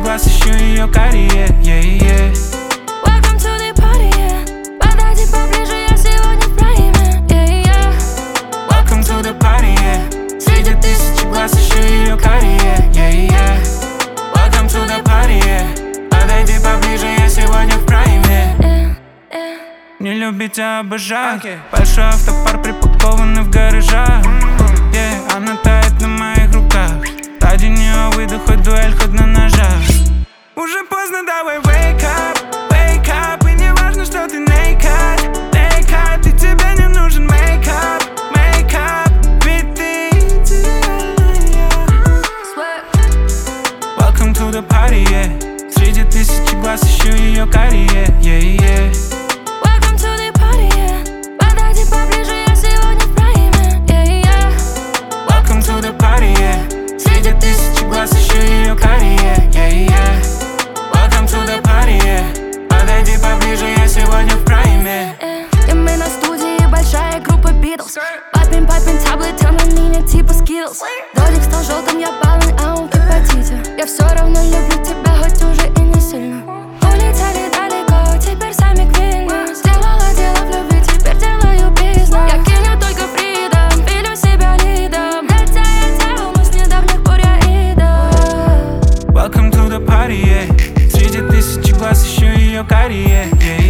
глаз ищу ее карие, Welcome to the party, yeah. Подойди поближе, я сегодня в прайме, Welcome to the party, yeah. Среди тысячи глаз ищу ее карие, Welcome to the party, yeah. Подойди поближе, я сегодня в прайме. Не любить, а обожать. Большой автопар припаркованный в гаражах, она тает на моих руках. Ради нее выйду, хоть дуэль, хоть на ножах. Уже поздно, давай wake up. И не важно, что ты naked, и тебе не нужен make-up, ведь ты идеальная. Welcome to the party, yeah. Среди тысячи глаз ищу ее карие, Welcome to the party, yeah. Подойди поближе, я сегодня в прайме, Welcome to the party, yeah. Среди тысячи глаз ищу ее карие, Welcome to the party, yeah. Подойди поближе, я сегодня в прайме. И мы на студии, большая группа Beatles. Папин таблет, на меня типа Skittles. Додик стал желтым, я полный, а он в гепатите. Я все равно люблю тебя, хоть уже и не сильно. Улетели далеко, теперь сами к Вильню. Сделала дело в любви, теперь делаю бизнес. Я киню только фридом, пилю себя лидом. Для тебя я делал, но с недавних пор я идол. Welcome to the party, yeah. Среди тысячи глаз ищу ее карие,